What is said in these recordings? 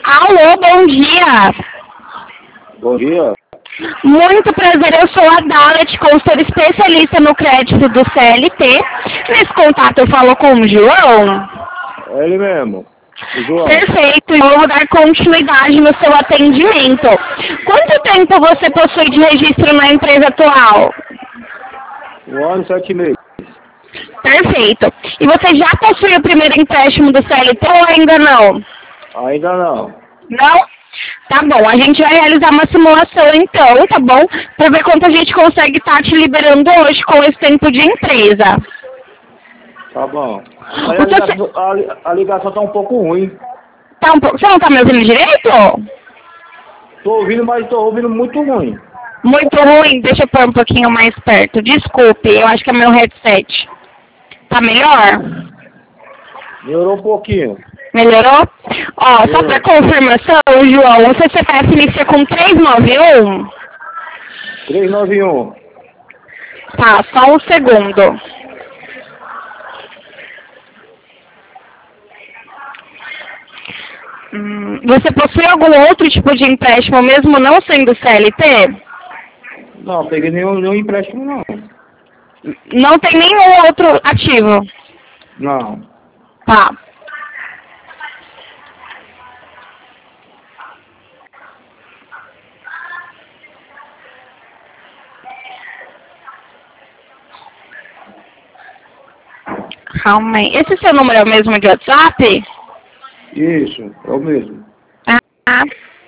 Alô, bom dia. Bom dia. Muito prazer, eu sou a Dalet, consultora especialista no crédito do CLT. Nesse contato eu falo com o João. É ele mesmo. O João. Perfeito, eu vou dar continuidade no seu atendimento. Quanto tempo você possui de registro na empresa atual? 1 ano e 7 meses. Perfeito. E você já possui o primeiro empréstimo do CLT ou ainda não? Ainda não. Não? Tá bom, a gente vai realizar uma simulação então, tá bom? Pra ver quanto a gente consegue estar te liberando hoje com esse tempo de empresa. Tá bom. Aí a ligação tá um pouco ruim. Tá Você não tá me ouvindo direito? Tô ouvindo, mas tô ouvindo muito ruim. Muito ruim, deixa eu pôr um pouquinho mais perto. Desculpe, eu acho que é meu headset. Tá melhor? Melhorou um pouquinho. Melhorou? Ó, só pra confirmação, João, o seu CPF inicia com 391? 391. Tá, só um segundo. Você possui algum outro tipo de empréstimo, mesmo não sendo CLT? Não, peguei nenhum empréstimo não. Não tem nenhum outro ativo? Não. Tá. Calma aí. Esse seu número é o mesmo de WhatsApp? Isso, é o mesmo. Ah.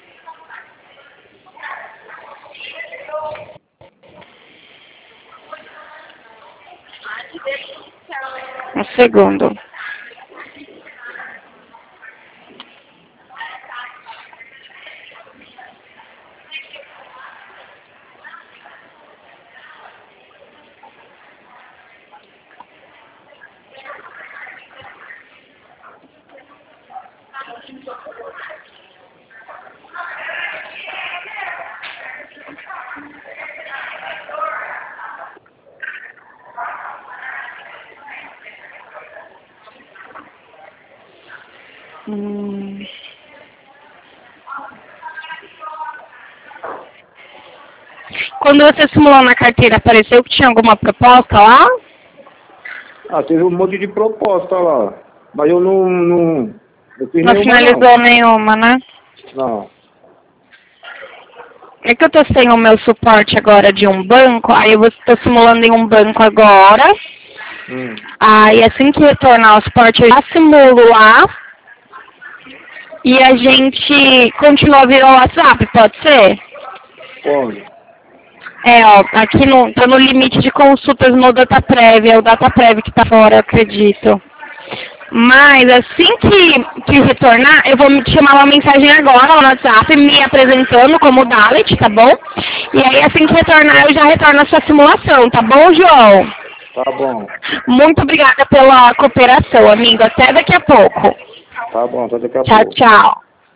Um segundo. Quando você simulou na carteira, apareceu que tinha alguma proposta lá? Ah, teve um monte de proposta lá. Mas eu não fiz Não nenhuma finalizou nenhuma, né? não. É que eu tô sem o meu suporte agora de um banco, aí eu estou simulando em um banco agora. Aí assim que retornar o suporte, eu já simulo lá. E a gente continua via WhatsApp, pode ser? Pode. É, ó, aqui tá no limite de consultas no DataPrev, é o DataPrev que tá fora, eu acredito. Mas assim que retornar, eu vou te chamar uma mensagem agora no WhatsApp, me apresentando como Dalet, tá bom? E aí assim que retornar, eu já retorno a sua simulação, tá bom, João? Tá bom. Muito obrigada pela cooperação, amigo. Até daqui a pouco. Tá bom, até daqui a Tchau, pouco. tchau.